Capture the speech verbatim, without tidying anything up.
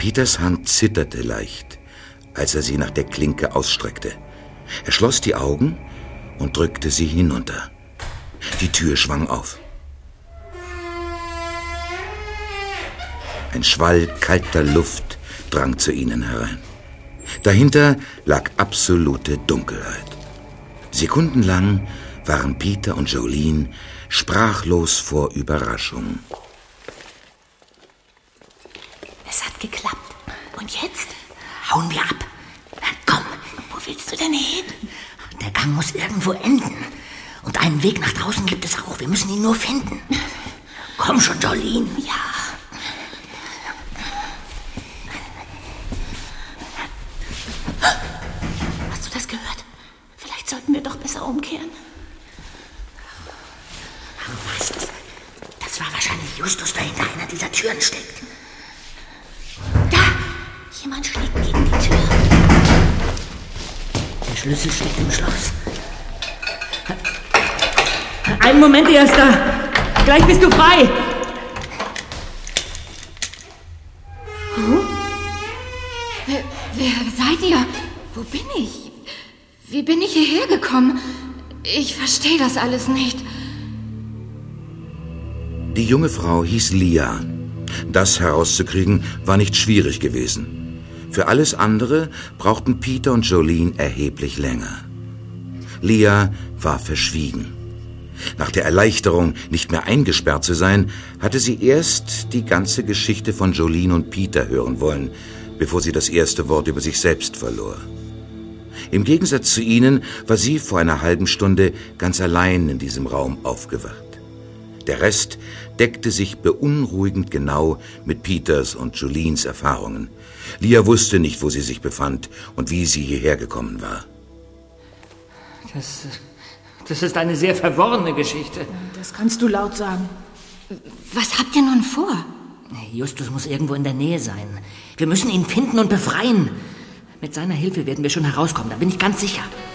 Peters Hand zitterte leicht, als er sie nach der Klinke ausstreckte. Er schloss die Augen und drückte sie hinunter. Die Tür schwang auf. Ein Schwall kalter Luft drang zu ihnen herein. Dahinter lag absolute Dunkelheit. Sekundenlang waren Peter und Jolene sprachlos vor Überraschung. Es hat geklappt. Und jetzt? Hauen wir ab. Komm. Wo willst du denn hin? Der Gang muss irgendwo enden. Und einen Weg nach draußen gibt es auch. Wir müssen ihn nur finden. Komm schon, Jolene. Ja. Hast du das gehört? Vielleicht sollten wir doch besser umkehren. Was? Das war wahrscheinlich Justus, der hinter einer dieser Türen steckt. Da! Jemand schlägt gegen die Tür. Der Schlüssel steckt im Schloss. Einen Moment, Erster. Gleich bist du frei. Huh? Wer, wer seid ihr? Wo bin ich? Wie bin ich hierher gekommen? Ich verstehe das alles nicht. Die junge Frau hieß Lia. Das herauszukriegen war nicht schwierig gewesen. Für alles andere brauchten Peter und Jolene erheblich länger. Lia war verschwiegen. Nach der Erleichterung, nicht mehr eingesperrt zu sein, hatte sie erst die ganze Geschichte von Jolene und Peter hören wollen, bevor sie das erste Wort über sich selbst verlor. Im Gegensatz zu ihnen war sie vor einer halben Stunde ganz allein in diesem Raum aufgewacht. Der Rest deckte sich beunruhigend genau mit Peters und Jolenes Erfahrungen. Lia wusste nicht, wo sie sich befand und wie sie hierher gekommen war. Das, das ist eine sehr verworrene Geschichte. Das kannst du laut sagen. Was habt ihr nun vor? Justus muss irgendwo in der Nähe sein. Wir müssen ihn finden und befreien. Mit seiner Hilfe werden wir schon herauskommen, da bin ich ganz sicher.